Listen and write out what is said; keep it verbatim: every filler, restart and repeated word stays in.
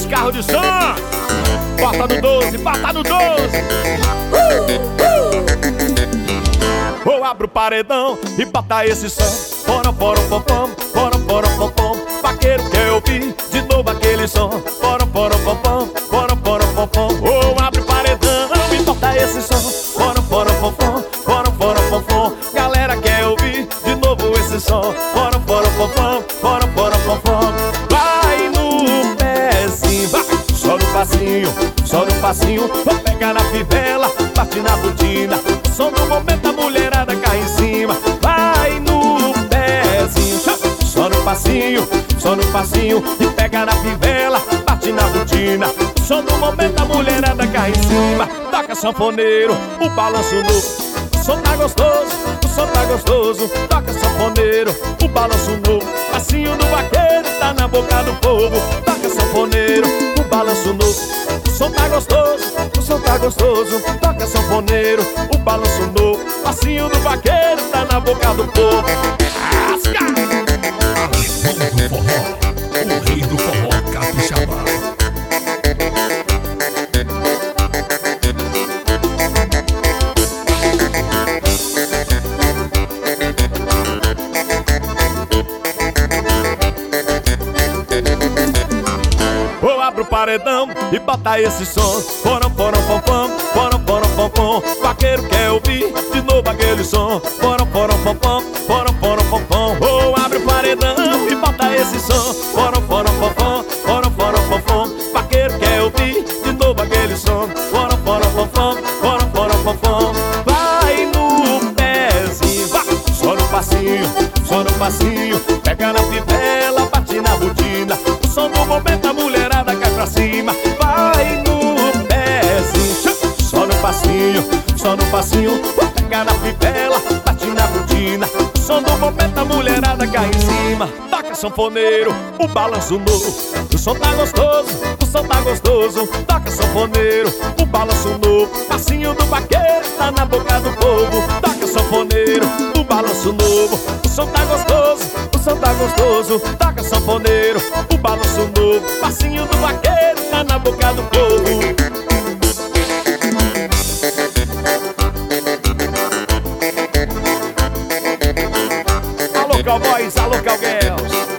os carros de som. Bota no doze, bota no doze. Ou abre o paredão e bota esse som. Fora, fora, pom, pom, fora, fora, pom, pom. Vaqueiro quer ouvir de novo aquele som. Fora, fora, pom, pom, fora, fora, pom, pom. Ou abre o paredão e bota esse som. Fora, fora, pom, pom, fora, fora, pom, pom. Galera quer ouvir de novo esse som. Fora, fora, pom, pom, fora, fora, pom, pom. Vai no pezinho, vai, só no passinho, só no passinho. Vou pegar na fivela, bate na botina. O som do momento a mulherada cai em cima. Vai no pezinho, só no passinho, só no passinho. E pega na fivela, bate na botina. O som do momento a mulherada cai em cima. Toca sanfoneiro, o balanço novo. O som tá gostoso, o som tá gostoso. Toca sanfoneiro, o balanço novo. Passinho do vaqueiro tá na boca do povo. Toca sanfoneiro, o balanço novo. O som tá gostoso, o som tá gostoso. Toca sanfoneiro, o balanço novo. Passinho do vaqueiro tá na boca do povo. Asca! O rei do forró, capixaba. Ou abre o paredão e bota esse som. Foram, foram, pom, pom, foram, foram, pom, pom. Vaqueiro quer ouvir de novo aquele som. Foram, foram, pom, pom, foram, foram, pom, pom. Ou abre o paredão e bota esse som. Foram, foram, pom, pom, foram, foram, pom, pom. Vaqueiro quer ouvir de novo aquele som. Foram, foram, pom, pom, foram, foram, pom, pom. Vai no pezinho, vai, só no passinho, só no passinho. Pega na fivela, bate na botina. O som do momento a mulherada cai pra cima. Vai no pezinho, só no passinho, só no passinho. Pega na fivela, bate na botina. O som do momento a mulherada cai em cima. Toca sanfoneiro, o balanço novo. O som tá gostoso, o som tá gostoso. Toca sanfoneiro, o balanço novo. Passinho do vaqueiro tá na boca do povo. Toca sanfoneiro, o balanço novo. O som tá gostoso, o som tá gostoso. Toca sanfoneiro, o balanço novo. Passinho do vaqueiro tá na boca do povo. Alô, cowboys, alô, cowgirls.